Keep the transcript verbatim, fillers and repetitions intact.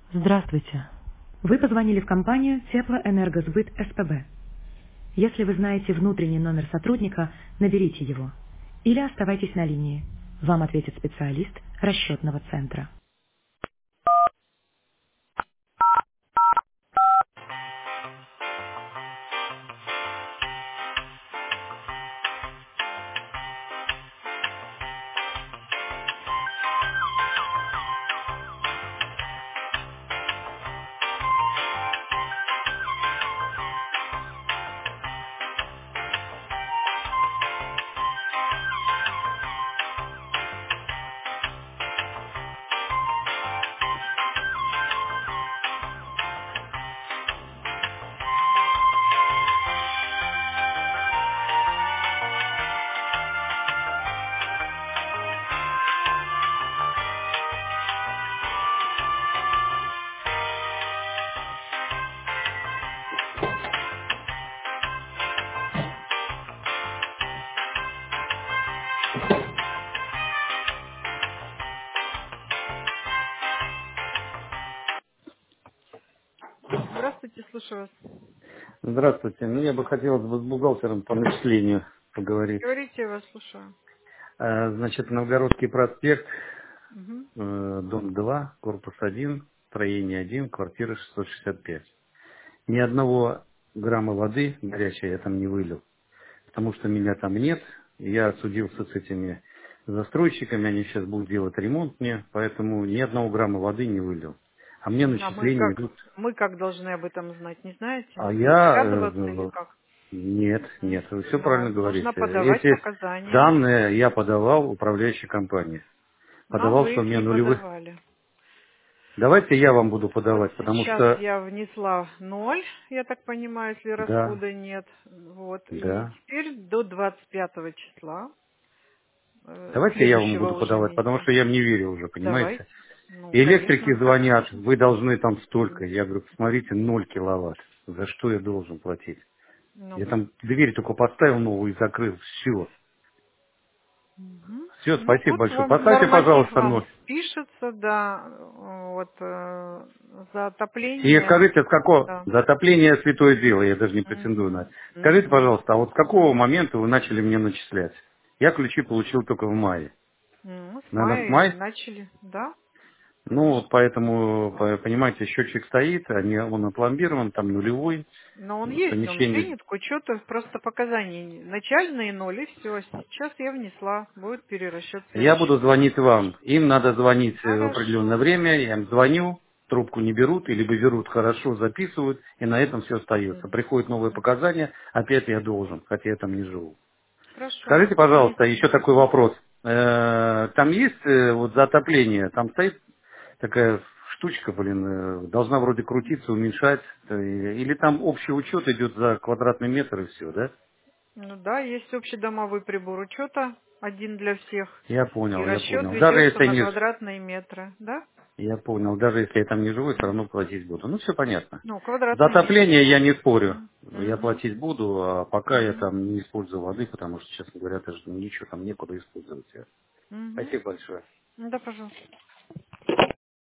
Здравствуйте. Вы позвонили в компанию Теплоэнергосбыт СПБ. Если вы знаете внутренний номер сотрудника, наберите его. Или оставайтесь на линии. Вам ответит специалист расчетного центра. Здравствуйте, слушаю вас. Здравствуйте. Ну, я бы хотел с бухгалтером по начислению поговорить. Говорите, я вас слушаю. Э, Значит, Новгородский проспект, Мгм. э, дом два, корпус один, строение один, квартира шестьсот шестьдесят пять. Ни одного грамма воды горячей я там не вылил, потому что меня там нет. Я судился с этими застройщиками, они сейчас будут делать ремонт мне, поэтому ни одного грамма воды не вылил. А мне М, А мы начисления как? идут. Мы как должны об этом знать, не знаете? А Не я... догадываться или э, как? нет, нет, вы все Ну, правильно нужно говорите. подавать Эти показания. данные я подавал управляющей компании. Но Подавал, вы что у их меня не нулевых. подавали. Давайте я вам буду Вот подавать, потому сейчас что... я внесла ноль, я так понимаю, если Да, расхода нет. Вот. И да. теперь до двадцать пятого числа, э, Давайте я вам следующего буду уже подавать, потому месяца. что я вам не верю уже, Давайте. понимаете? Ну, И электрики конечно, так звонят, нужно. вы должны там столько. Мгм. Я говорю, посмотрите, ноль киловатт. За что я должен платить? Ну, Я там дверь только поставил новую и закрыл. Все. Мгм. Все, Ну, спасибо вот большое. вам Поставьте, норматив пожалуйста, вам ноль. спишется, да, вот э, за И отопление, скажите, с какого... да. Затопление святое дело, я даже не претендую на Мгм. это. Скажите, Мгм. пожалуйста, а вот с какого момента вы начали мне начислять? Я ключи получил только в мае. Ну, с Наверное, с мая и мая? начали, да, Ну, вот конечно. поэтому, по- понимаете, счетчик стоит, а не- он опломбирован, там нулевой, Но он есть, он помещение. принят к учету, просто показания не- начальные ноль, и все. Сейчас я внесла, будет перерасчет в Я следующий буду месяц. звонить вам. Им надо звонить э, в определенное Хорошо. время, я им звоню, трубку не берут, или берут хорошо, записывают, и на этом все остается. Мгм. Приходят новые Мгм. показания, опять я должен, хотя я там не живу. Хорошо. Скажите, Мгм. пожалуйста, еще такой вопрос. Э, Там есть э, вот за отопление, там стоит такая штучка, блин, э, должна вроде крутиться, уменьшать, э, или там общий учет идет за квадратный метр и все, да? Ну да, есть общедомовой прибор учета, один для всех. Я И понял, я расчет понял. Даже ведется если на не, квадратные метры, да? я понял, даже если я там не живу, все Мгм. равно платить буду. Ну, все понятно. Ну, За квадратные метры, отопление да. я не спорю. Мгм. Я Мгм. платить буду, а пока я Мгм. там не использую воды, потому что, честно говоря, даже ничего там некуда использовать. Мгм. Спасибо большое. Ну да, пожалуйста.